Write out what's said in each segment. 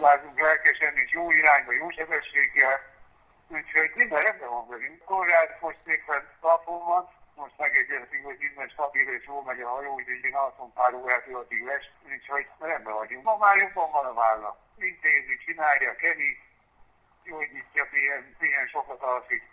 Várunk lelkesen és jó irányba, jó sebességgel. Úgyhogy minden rendben van velünk. Korrád most éppen talpon van. Most megegyeztünk, hogy innen stabil és jól megy a hajó, úgyhogy én alszom pár órától addig lesz. Úgyhogy rendben vagyunk. Ma már jobban van a válla. Intézi, csinálja, keni, gyógyítja, milyen sokat alszik.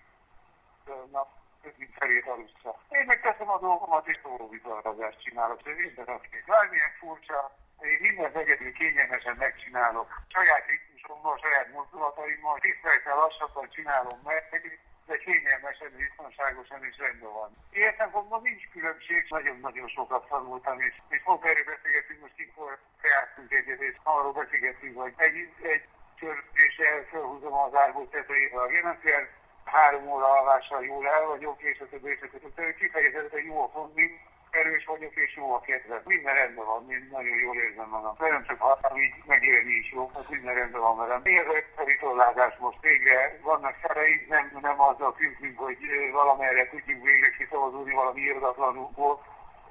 Nap, mint felét alussza. Én megteszem a dolgomat, és szólóvizsgálatást csinálok. Ez minden oké. Bármilyen furcsa, én mindent egyedül kényelmesen megcsinálok. Saját ritmusommal, saját mozdulataimmal, tisztelettel lassabban csinálom meg, de kényelmesen, biztonságosan is rendben van. Ilyen szempontból nincs különbség, nagyon-nagyon sokat tanultam, és pont erről beszélgetünk most, mikor jártunk egyet, és arról beszélgetünk, hogy egy csörtéssel felhúzom az árbóc tetejébe a genetiát, 3 óra alvással jól el vagyok, és a többi kifejezetten jó a fondi, erős vagyok, és jó a kedvem. Minden rendben van, én nagyon jól érzem magam. Nem csak hallom, így megélni is jó, hogy minden rendben van velem. Mi az a vitorlázás most végre? Vannak szerei, nem azzal küzdünk, hogy valamerre tudjunk végre kiszabadulni valami irdatlanul,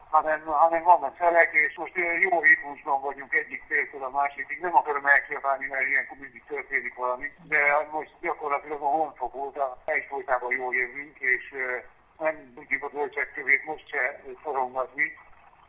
hanem vannak szerek, és most jó ritmusban vagyunk egyik céltól a másikig. Nem akarom elkiabálni, mert ilyenkor mindig történik valami, de most gyakorlatilag a honfok óta egyfolytában jól jövünk, és nem tudjuk a bölcsekkövét most se szorongatni,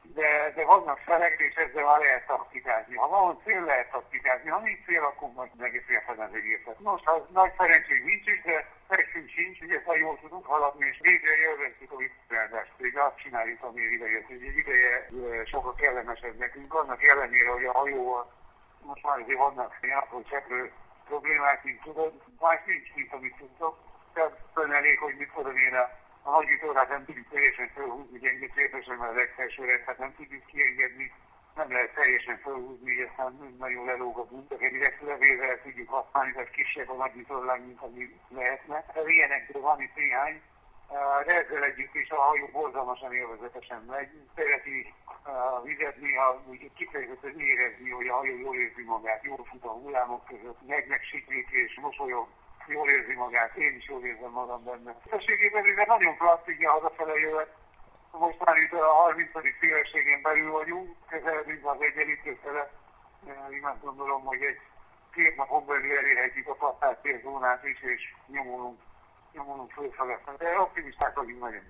de vannak szerek, és ezzel már lehet taktikázni. Ha van cél, lehet taktikázni, ha nincs cél, akkor majd megértem az egészet. Most, ha nagy szerencség nincs is, de fekünk sincs, ugye ha jól tudunk haladni, és végre élvezzük a vitorlázást, végre azt csináljuk, amiért idejött. Egy ideje sokkal kellemesebb nekünk, annak ellenére, hogy a hajóval most már azért vannak apró cseprő problémák, mint tudod, más nincs, mint amit tudtok. Tehát elég, hogy mit tudom én a nagy vitorlát nem tudjuk teljesen felhúzni, gyenge képesen, mert a legfelsőre, tehát nem tudjuk kiengedni, nem lehet teljesen felhúzni, aztán nagyon lelóg a buntak, egy direktlevével tudjuk használni, tehát kisebb a nagy vitorlánk, mint ami lehetne. Ilyenekről van itt néhány, de ezzel együtt is a hajó borzalmasan élvezetesen megy. Szereti a vizet néha úgy kifejezetten érezni, hogy a hajó jól érzi magát, jól fut a hullámok között, megsiklik és mosolyog. Jól érzi magát, én is jól érzem magam benne. Összességében ez nagyon plastik, hazafele jövet. Most már itt a 30. szélességén belül vagyunk, közeledünk az egyenlítőfele. Én azt gondolom, hogy egy 2 napon belül elérhetjük a passzát célzónát is, és nyomulunk fölfele. De optimisták vagyunk nagyon.